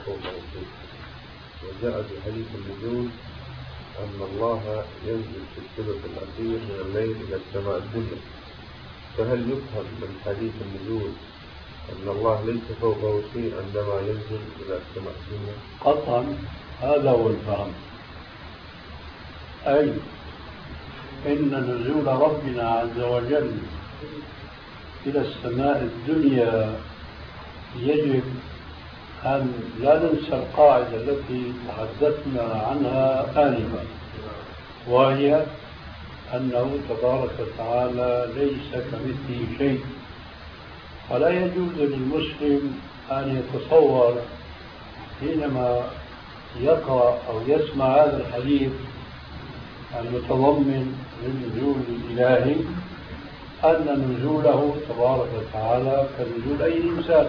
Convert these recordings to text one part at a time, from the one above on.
فوقه شيء. وجاء في حديث النزول أن الله ينزل في الثلث الأخير من الليل إلى السماء الدنيا، فهل يفهم من حديث النزول أن الله ليس فوقه شيء عندما ينزل إلى السماء الدنيا؟ قطعا هذا هو الفهم، أي إن نزول ربنا عز وجل إلى السماء الدنيا يجب أن لا ننسى القاعدة التي تحدثنا عنها آنفا، وهي أنه تبارك وتعالى ليس كمثله شيء. فلا يجوز للمسلم أن يتصور حينما يقرأ أو يسمع هذا الحديث المتضمن للنزول الإلهي أن نزوله تبارك وتعالى كنزول أي إنسان.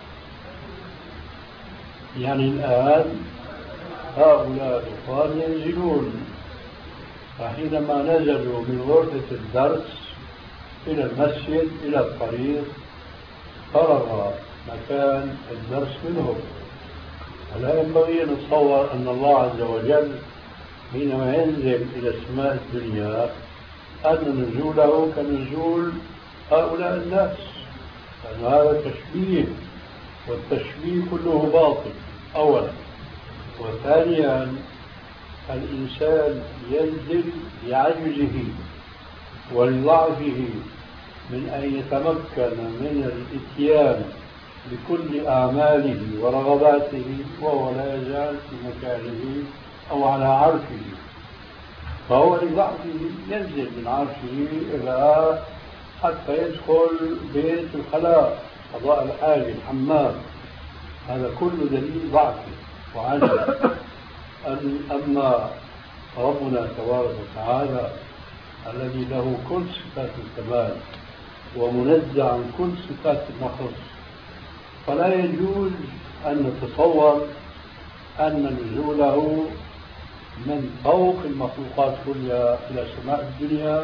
يعني الآن هؤلاء الإخوان ينزلون، فحينما نزلوا من غرفة الدرس إلى المسجد إلى الطريق فرغ مكان الدرس منهم. فلا ينبغي أن نتصور أن الله عز وجل حينما ينزل إلى السماء الدنيا أن نزوله كنزول هؤلاء الناس، لأن هذا تشبيه، والتشبيه كله باطل أولا. وثانيا الإنسان ينزل لعجزه ولضعفه من أن يتمكن من الإتيان بكل أعماله ورغباته وهو لا يزال في مكانه أو على عرشه، فهو لضعفه ينزل من عرشه إلى حتى يدخل بيت الخلاء قضاء الحاجة الحمام. هذا كله دليل ضعفه وعجزه. أما ربنا تبارك وتعالى الذي له كل صفات الكمال ومنزع عن كل صفات النقص، فلا يجوز أن نتصور أن نزوله من فوق المخلوقات كلها إلى سماء الدنيا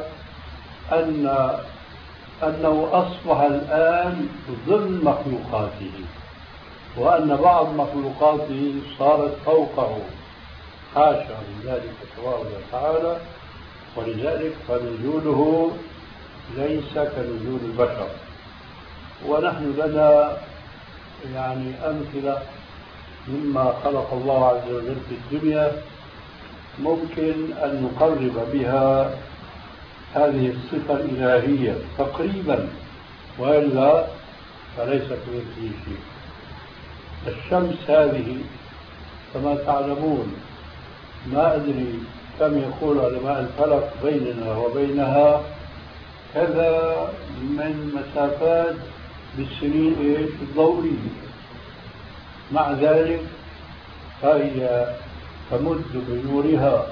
أنه أصبح الآن ضمن مخلوقاته، وأن بعض مخلوقاته صارت فوقه، حاشا من ذلك تبارك وتعالى. ولذلك فنزوله ليس كنزول البشر. ونحن لنا يعني أمثلة مما خلق الله عز وجل في الدنيا ممكن أن نقرب بها هذه الصفة الإلهية تقريبا، وإلا فليس كمثله شيء. الشمس هذه كما تعلمون ما أدري كم يقول علماء الفلك بيننا وبينها كذا من مسافات بالسنين الضوئية، مع ذلك فهي تمد بنورها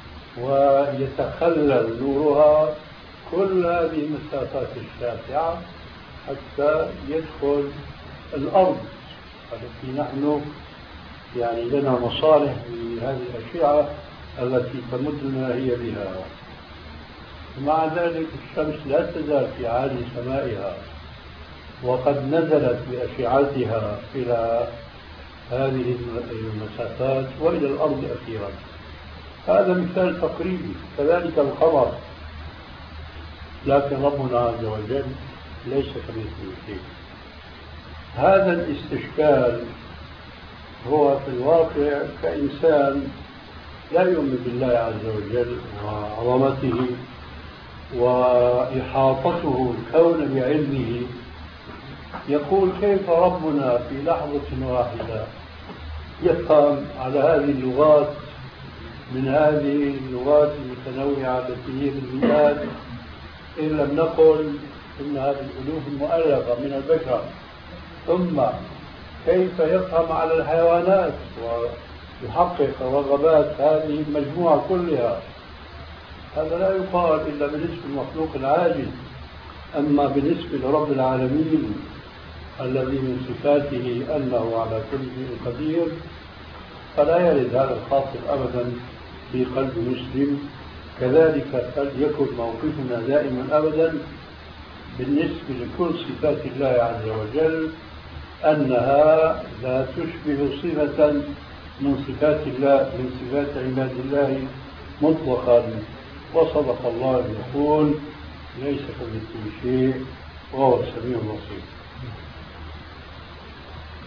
ويتخلل نورها كل هذه المسافات الشاسعة حتى يدخل الأرض التي نحن يعني لنا مصالح في هذه الأشعة التي تمدنا هي بها. ومع ذلك الشمس لا تزال في عالي سمائها، وقد نزلت بأشعتها إلى هذه المسافات وإلى الأرض أخيرا. هذا مثال تقريبي. كذلك القمر، لكن ربنا عز وجل ليس كمثله شيء. هذا الاستشكال هو في الواقع كإنسان لا يؤمن بالله عز وجل وعظمته وإحاطته الكون بعلمه، يقول كيف ربنا في لحظة واحدة يفهم على هذه اللغات من هذه اللغات المتنوعة التي هي بالمئات، إن لم نقل إن هذه الألوف المؤلفة من البشر، ثم كيف يفهم على الحيوانات ويحقق رغبات هذه المجموعة كلها. هذا لا يقال إلا بالنسبة للمخلوق العاجز. أما بالنسبة لرب العالمين الذي من صفاته أنه على كل شيء قدير، فلا يرد هذا الخاطر أبدا في قلب مسلم. كذلك فليكن موقفنا دائما أبدا بالنسبة لكل صفات الله عز وجل أنها لا تشبه صفة من صفات الله من صفات عباد الله مطلقا. وصدق الله يقول ليس كمثله شيء وهو السميع البصير.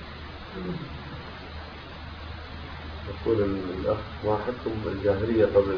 يقول الأخ: ما حكم الجاهلية قبل